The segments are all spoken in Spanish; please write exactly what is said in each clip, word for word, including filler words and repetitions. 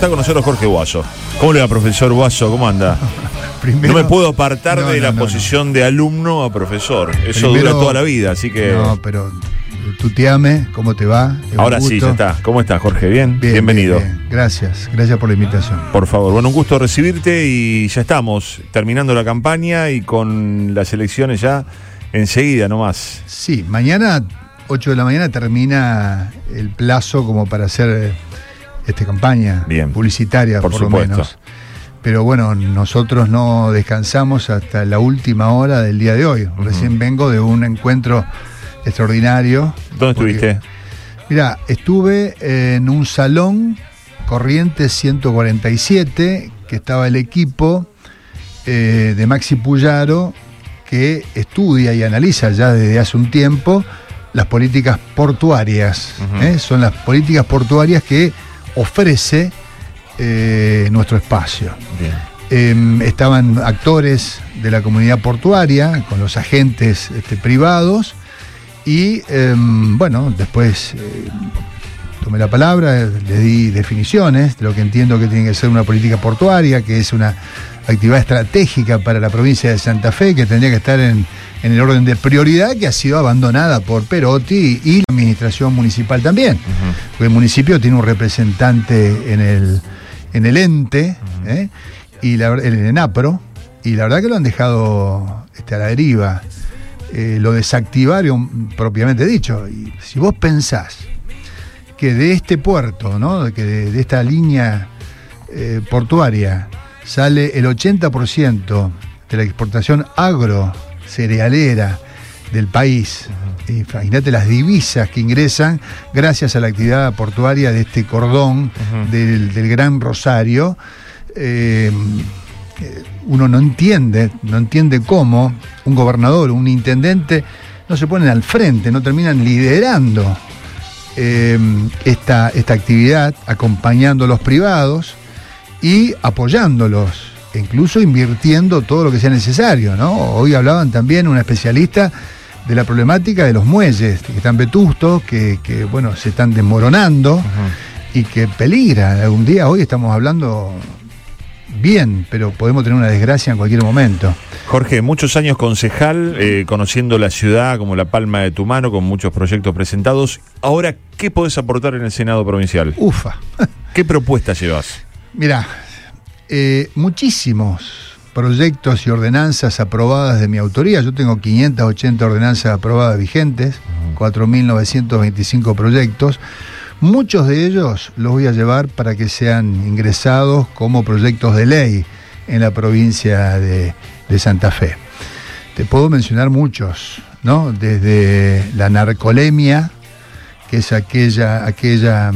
Está con nosotros Jorge Guaso. ¿Cómo le va, profesor Guaso? ¿Cómo anda? Primero, no me puedo apartar no, de no, la no, posición no. de alumno a profesor. Eso Primero, dura toda la vida, así que... No, pero tuteame, ¿cómo te va? Es Ahora un sí, gusto. ya está. ¿Cómo estás, Jorge? ¿Bien? Bien, Bienvenido. bien, bien. Gracias, gracias por la invitación. Por favor. Bueno, un gusto recibirte y ya estamos terminando la campaña y con las elecciones ya enseguida nomás. Sí, mañana, ocho de la mañana, termina el plazo como para hacer esta campaña Bien. publicitaria, Por por, supuesto. lo menos. Pero bueno, nosotros no descansamos hasta la última hora del día de hoy. Uh-huh. Recién vengo de un encuentro extraordinario. ¿Dónde estuviste? Mira, estuve en un salón, Corrientes ciento cuarenta y siete, que estaba el equipo eh, de Maxi Puyaro, que estudia y analiza ya desde hace un tiempo las políticas portuarias. Uh-huh. ¿eh? Son las políticas portuarias que ofrece eh, nuestro espacio. Eh, estaban actores de la comunidad portuaria, con los agentes este, privados, y eh, bueno, después eh, tomé la palabra, le di definiciones de lo que entiendo que tiene que ser una política portuaria, que es una actividad estratégica para la provincia de Santa Fe, que tendría que estar en, en el orden de prioridad, que ha sido abandonada por Perotti y la administración municipal también. Uh-huh. Porque el municipio tiene un representante en el, en el ente, uh-huh. ¿eh? y la, en el ENAPRO, y la verdad que lo han dejado este, a la deriva. Eh, lo desactivaron propiamente dicho. Y si vos pensás que de este puerto, ¿no? que de, de esta línea eh, portuaria sale el ochenta por ciento de la exportación agrocerealera del país, uh-huh. imagínate las divisas que ingresan gracias a la actividad portuaria de este cordón uh-huh. del, del Gran Rosario. eh, uno no entiende, no entiende cómo un gobernador, un intendente no se ponen al frente, no terminan liderando eh, esta, esta actividad, acompañando a los privados y apoyándolos, incluso invirtiendo todo lo que sea necesario, ¿no? Hoy hablaban también una especialista de la problemática de los muelles, que están vetustos, que, que bueno, se están desmoronando uh-huh. y que peligra. Algún día, hoy estamos hablando bien, pero podemos tener una desgracia en cualquier momento. Jorge, muchos años concejal, eh, conociendo la ciudad como la palma de tu mano, con muchos proyectos presentados. Ahora, ¿qué podés aportar en el Senado provincial? Ufa. ¿Qué propuestas llevas? Mirá, eh, muchísimos proyectos y ordenanzas aprobadas de mi autoría. Yo tengo quinientas ochenta ordenanzas aprobadas vigentes, uh-huh. cuatro mil novecientos veinticinco proyectos. Muchos de ellos los voy a llevar para que sean ingresados como proyectos de ley en la provincia de, de Santa Fe. Te puedo mencionar muchos, ¿no? Desde la narcolemia, que es aquella, aquella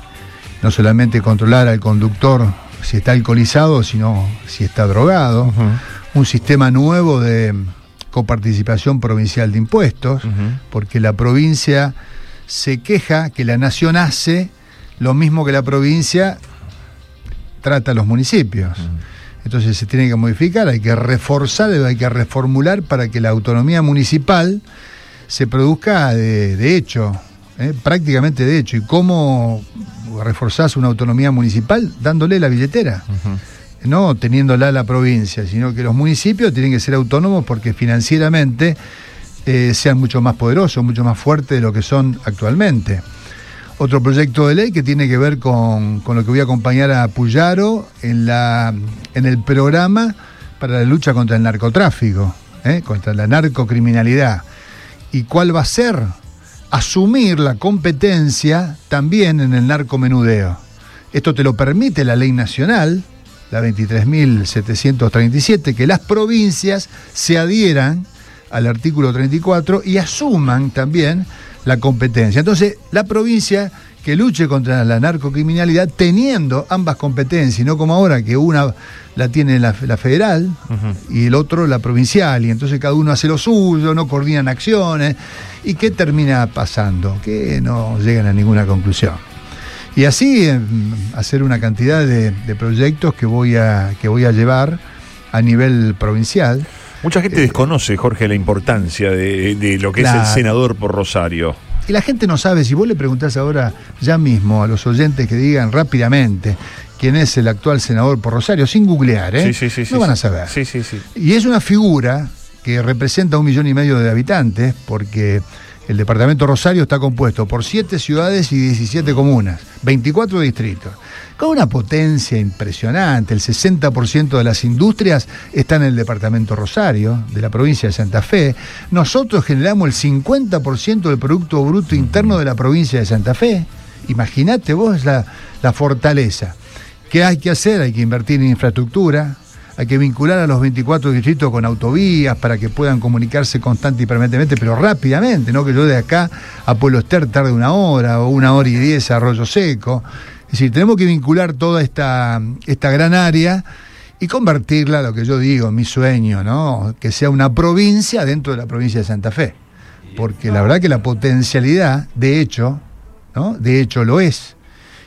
no solamente controlar al conductor si está alcoholizado, sino si está drogado. Uh-huh. Un sistema nuevo de coparticipación provincial de impuestos, uh-huh. porque la provincia se queja que la nación hace lo mismo que la provincia trata a los municipios. Uh-huh. Entonces se tiene que modificar, hay que reforzar, hay que reformular para que la autonomía municipal se produzca de, de hecho, ¿eh? prácticamente de hecho. ¿Y cómo reforzás una autonomía municipal? Dándole la billetera. Uh-huh. No teniéndola la provincia, sino que los municipios tienen que ser autónomos porque financieramente Eh, sean mucho más poderosos, mucho más fuertes de lo que son actualmente. Otro proyecto de ley que tiene que ver con, con lo que voy a acompañar a Puyaro en, la, en el programa para la lucha contra el narcotráfico, ¿eh? contra la narcocriminalidad. ¿Y cuál va a ser? Asumir la competencia también en el narcomenudeo. Esto te lo permite la ley nacional, la veintitrés mil setecientos treinta y siete, que las provincias se adhieran al artículo treinta y cuatro y asuman también la competencia. Entonces, la provincia que luche contra la narcocriminalidad teniendo ambas competencias, y no como ahora que una la tiene la, la federal uh-huh. y el otro la provincial, y entonces cada uno hace lo suyo, no coordinan acciones. ¿Y qué termina pasando? Que no llegan a ninguna conclusión. Y así eh, hacer una cantidad de, de proyectos que voy a, que voy a llevar a nivel provincial. Mucha gente eh, desconoce, Jorge, la importancia de, de lo que la, es el senador por Rosario. Y la gente no sabe, si vos le preguntás ahora ya mismo a los oyentes que digan rápidamente quién es el actual senador por Rosario, sin googlear, ¿eh? Sí, sí, sí, no sí, van a sí. saber. Sí, sí, sí. Y es una figura que representa un millón y medio de habitantes, porque el departamento Rosario está compuesto por siete ciudades y diecisiete comunas, veinticuatro distritos, con una potencia impresionante. El sesenta por ciento de las industrias están en el departamento Rosario, de la provincia de Santa Fe. Nosotros generamos el cincuenta por ciento del Producto Bruto Interno de la provincia de Santa Fe. Imagínate vos la, la fortaleza. ¿Qué hay que hacer? Hay que invertir en infraestructura. Hay que vincular a los veinticuatro distritos con autovías para que puedan comunicarse constante y permanentemente, pero rápidamente, no que yo de acá a Pueblo Ester tarde una hora o una hora y diez a Arroyo Seco. Es decir, tenemos que vincular toda esta, esta gran área y convertirla, lo que yo digo, mi sueño, ¿no? Que sea una provincia dentro de la provincia de Santa Fe. Porque la verdad que la potencialidad, de hecho, ¿no? De hecho lo es.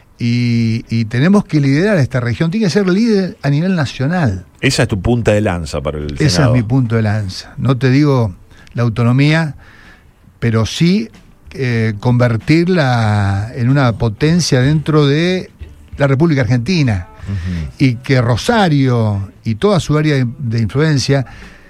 Y, y tenemos que liderar esta región, tiene que ser líder a nivel nacional. Esa es tu punta de lanza para el Ese Senado. es mi punto de lanza. No te digo la autonomía, pero sí eh, convertirla en una potencia dentro de la República Argentina. Uh-huh. Y que Rosario y toda su área de, de influencia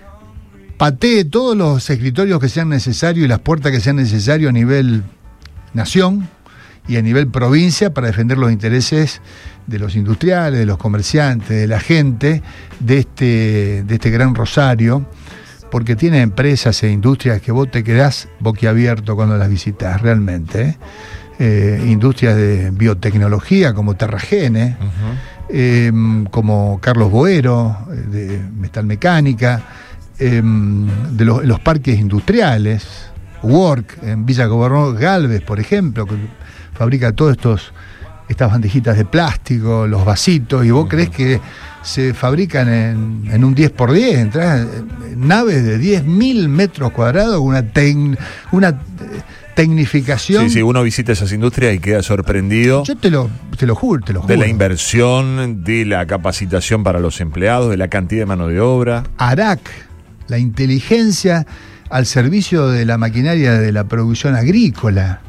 patee todos los escritorios que sean necesarios y las puertas que sean necesarias a nivel nación y a nivel provincia para defender los intereses de los industriales, de los comerciantes, de la gente de este, de este gran Rosario, porque tiene empresas e industrias que vos te quedás boquiabierto cuando las visitas, realmente. ¿eh? Eh, industrias de biotecnología como Terragene, uh-huh. eh, como Carlos Boero, de metalmecánica, eh, de los, los parques industriales, Work, en Villa Gobernador Galvez, por ejemplo, que fabrica todos estos estas bandejitas de plástico, los vasitos, y vos uh-huh. creés que se fabrican en, en un diez por diez, entras en naves de diez mil metros cuadrados, con una, tec, una tecnificación. Sí, sí, uno visita esas industrias y queda sorprendido. Yo te lo, te lo juro, te lo juro. De la inversión, de la capacitación para los empleados, de la cantidad de mano de obra. ARAC, la inteligencia al servicio de la maquinaria de la producción agrícola.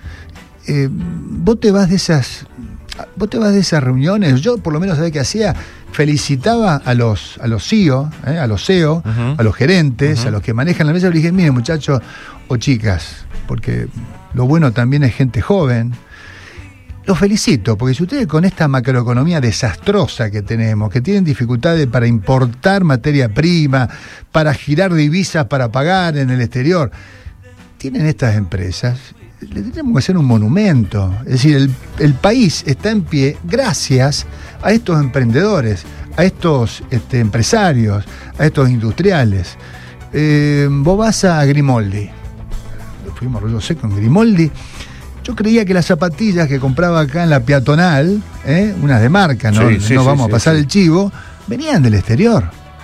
Eh, vos te vas de esas vos te vas de esas reuniones. Yo por lo menos, ¿sabés qué hacía? Felicitaba a los a los C E O, ¿eh? a los C E O, uh-huh. a los gerentes, uh-huh. a los que manejan la mesa, y les dije, miren muchachos o chicas, porque lo bueno también es gente joven, los felicito, porque si ustedes con esta macroeconomía desastrosa que tenemos, que tienen dificultades para importar materia prima, para girar divisas, para pagar en el exterior, tienen estas empresas, le tenemos que hacer un monumento. Es decir, el, el país está en pie gracias a estos emprendedores, a estos este, empresarios, a estos industriales. Eh, vos vas a Grimoldi, fuimos a Arroyo Seco en Grimoldi. Yo creía que las zapatillas que compraba acá en la peatonal, ¿eh? unas de marca, no, sí, sí, no sí, vamos sí, a pasar sí. el chivo, venían del exterior.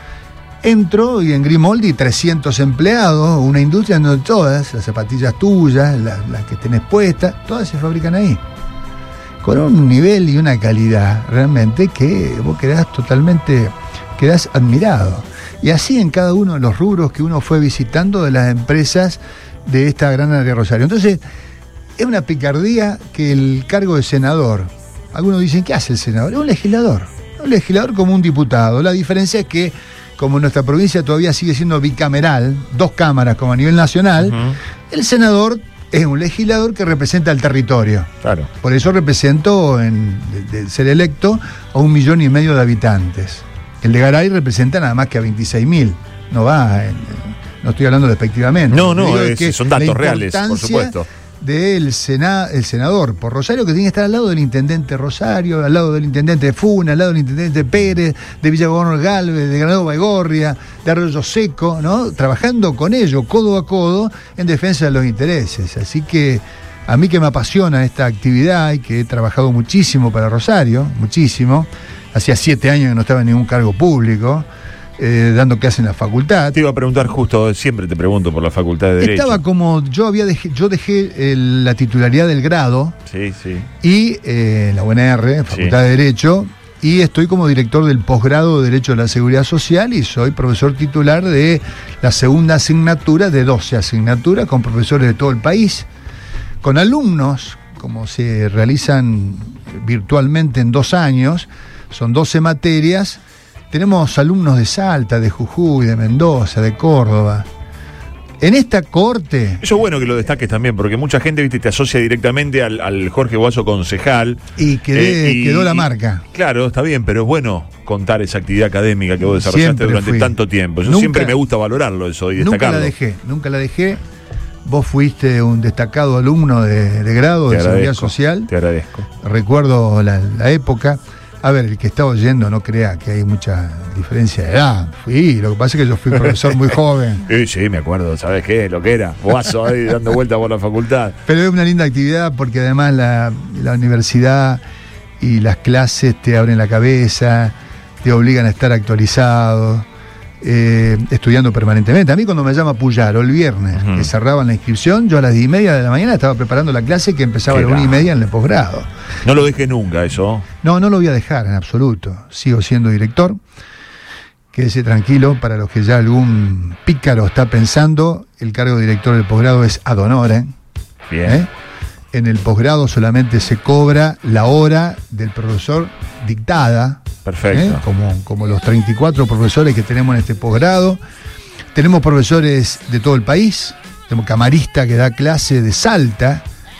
Entro y en Grimoldi trescientos empleados, una industria donde todas las zapatillas tuyas, las, las que tenés puestas, todas se fabrican ahí. Con un nivel y una calidad realmente que vos quedás totalmente, quedás admirado. Y así en cada uno de los rubros que uno fue visitando de las empresas de esta gran área de Rosario. Entonces, es una picardía que el cargo de senador, algunos dicen, ¿qué hace el senador? Es un legislador, un legislador como un diputado. La diferencia es que, como nuestra provincia todavía sigue siendo bicameral, dos cámaras como a nivel nacional, uh-huh. el senador es un legislador que representa al territorio. Claro. Por eso represento, en, de, de ser electo, a un millón y medio de habitantes. El de Garay representa nada más que a veintiséis mil. No va, en, no estoy hablando despectivamente. No, no, es, que son datos reales, por supuesto. Del sena, el senador por Rosario, que tiene que estar al lado del intendente Rosario, al lado del intendente Funa, al lado del intendente Pérez, de Villa Gobernador Galvez, de Granado Baigorria, de Arroyo Seco, ¿no? Trabajando con ellos, codo a codo, en defensa de los intereses. Así que a mí que me apasiona esta actividad y que he trabajado muchísimo para Rosario, muchísimo, hacía siete años que no estaba en ningún cargo público, Eh, dando clase en la facultad. Te iba a preguntar justo, siempre te pregunto por la Facultad de Derecho. Estaba como, yo había dejé, yo dejé el, la titularidad del grado. Sí, sí. Y eh, la U N R, Facultad sí. de Derecho, y estoy como director del posgrado de Derecho de la Seguridad Social y soy profesor titular de la segunda asignatura de doce asignaturas con profesores de todo el país, con alumnos como se realizan virtualmente en dos años, son doce materias, tenemos alumnos de Salta, de Jujuy, de Mendoza, de Córdoba. En esta corte... Eso es bueno que lo destaques también, porque mucha gente, viste, te asocia directamente al, al Jorge Boazo concejal. Y, quedé, eh, y quedó la marca. Claro, está bien, pero es bueno contar esa actividad académica que vos desarrollaste Siempre durante fui. tanto tiempo. Yo Nunca, siempre me gusta valorarlo eso y destacarlo. Nunca la dejé, nunca la dejé. Vos fuiste un destacado alumno de, de grado te de Seguridad agradezco, Social. Te agradezco. Recuerdo la, la época. A ver, el que está oyendo no crea que hay mucha diferencia de edad. Fui, lo que pasa es que yo fui profesor muy joven. Sí, sí, me acuerdo, ¿sabes qué? Lo que era. Boazo ahí dando vueltas por la facultad. Pero es una linda actividad porque además la, la universidad y las clases te abren la cabeza, te obligan a estar actualizado, eh, estudiando permanentemente. A mí cuando me llama Puyaro el viernes, uh-huh. que cerraban la inscripción, yo a las diez y media de la mañana estaba preparando la clase que empezaba a las una y media en el posgrado. No lo dejes nunca eso. No, no lo voy a dejar en absoluto. Sigo siendo director. Quédese tranquilo, para los que ya algún pícaro está pensando, el cargo de director del posgrado es ad honorem. Bien. ¿Eh? En el posgrado solamente se cobra la hora del profesor dictada. Perfecto. ¿eh? Como, como los treinta y cuatro profesores que tenemos en este posgrado. Tenemos profesores de todo el país. Tenemos camarista que da clase de Salta.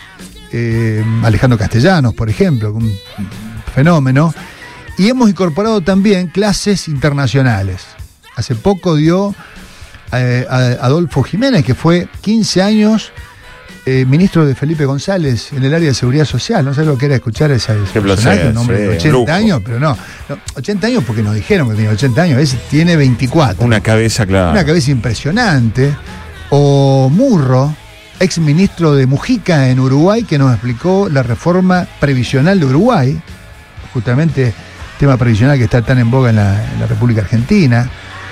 Eh, Alejandro Castellanos, por ejemplo, un fenómeno. Y hemos incorporado también clases internacionales. Hace poco dio eh, a Adolfo Jiménez, que fue quince años eh, ministro de Felipe González en el área de seguridad social. No sé lo que era escuchar a ese personaje, un hombre de ochenta años, pero no, no. ochenta años porque nos dijeron que tenía ochenta años, ese tiene veinticuatro. Una cabeza, claro. Una cabeza impresionante. O Murro, ex ministro de Mujica en Uruguay, que nos explicó la reforma previsional de Uruguay, justamente tema previsional que está tan en boga en la, en la República Argentina.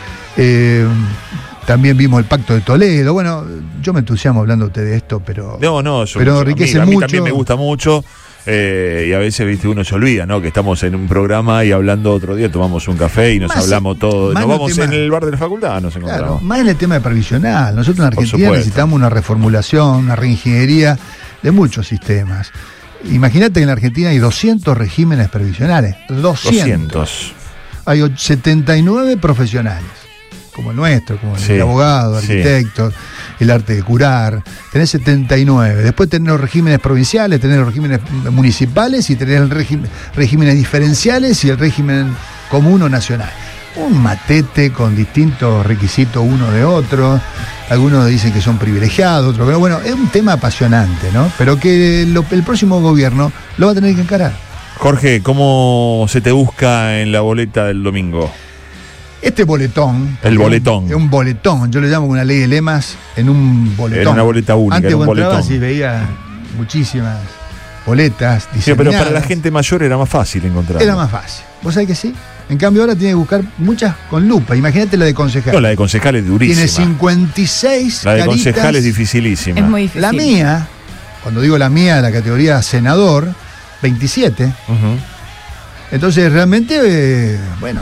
Eh, también vimos el Pacto de Toledo. Bueno, yo me entusiasmo hablándote de esto, pero, no, no, yo, pero enriquece a mí, mucho. A mí también me gusta mucho. Eh, y a veces, viste, uno se olvida, ¿no? Que estamos en un programa y hablando otro día, tomamos un café y nos más, hablamos todo. Nos vamos en el bar de la facultad, nos encontramos. Claro, más en el tema de previsional. Nosotros en Argentina necesitamos una reformulación, una reingeniería de muchos sistemas. Imagínate que en la Argentina hay doscientos regímenes previsionales. doscientos. doscientos. Hay setenta y nueve profesionales, como el nuestro, como sí, el abogado, arquitecto, sí. el arte de curar. Tenés setenta y nueve. Después tenés los regímenes provinciales, tenés los regímenes municipales y tenés el régimen, regímenes diferenciales y el régimen común o nacional. Un matete con distintos requisitos uno de otro. Algunos dicen que son privilegiados, otros que no. Bueno, es un tema apasionante, ¿no? Pero que lo, el próximo gobierno lo va a tener que encarar. Jorge, ¿cómo se te busca en la boleta del domingo? Este boletón. El boletón. Es un, un boletón. Yo le llamo una ley de lemas en un boletón. Era una boleta única. Antes era un vos boletón. entrabas y veía muchísimas boletas diseñadas. Sí, pero para la gente mayor era más fácil encontrar. Era más fácil. ¿Vos sabés que sí? En cambio ahora tiene que buscar muchas con lupa. Imagínate la de concejal. No, la de concejal es durísima. Tiene cincuenta y seis La de caritas. concejal es dificilísima. Es muy difícil. La mía, cuando digo la mía, la categoría senador, veintisiete. Uh-huh. Entonces realmente, eh, bueno,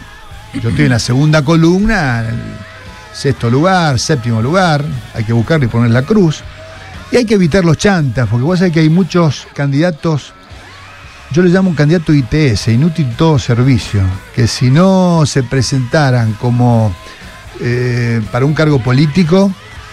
yo estoy en la segunda columna, en el sexto lugar, séptimo lugar. Hay que buscar y poner la cruz. Y hay que evitar los chantas, porque vos sabés que hay muchos candidatos. Yo le llamo un candidato I T S, inútil todo servicio, que si no se presentaran como eh, para un cargo político,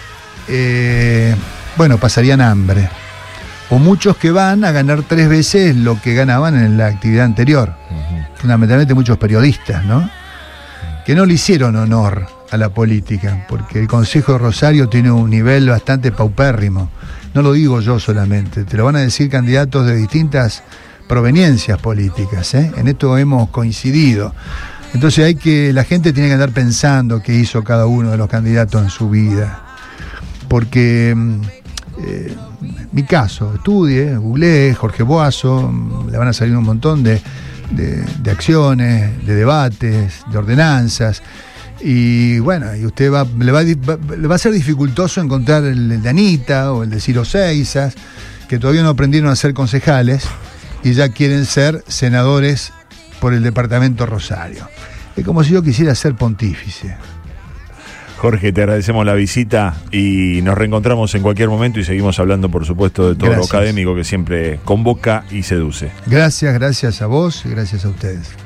eh, bueno, pasarían hambre. O muchos que van a ganar tres veces lo que ganaban en la actividad anterior. Uh-huh. Fundamentalmente muchos periodistas, ¿no? Que no le hicieron honor a la política, porque el Consejo de Rosario tiene un nivel bastante paupérrimo. No lo digo yo solamente, te lo van a decir candidatos de distintas proveniencias políticas, ¿eh? En esto hemos coincidido. Entonces hay que, la gente tiene que andar pensando qué hizo cada uno de los candidatos en su vida. Porque eh, mi caso, estudie, googleé, Jorge Boazo, le van a salir un montón de, de, de acciones, de debates, de ordenanzas. Y bueno, y usted va, le, va, va, le va a ser dificultoso encontrar el, el de Anita o el de Ciro Seisas, que todavía no aprendieron a ser concejales y ya quieren ser senadores por el departamento Rosario. Es como si yo quisiera ser pontífice. Jorge, te agradecemos la visita y nos reencontramos en cualquier momento y seguimos hablando, por supuesto, de todo gracias. Lo académico que siempre convoca y seduce. Gracias, gracias a vos y gracias a ustedes.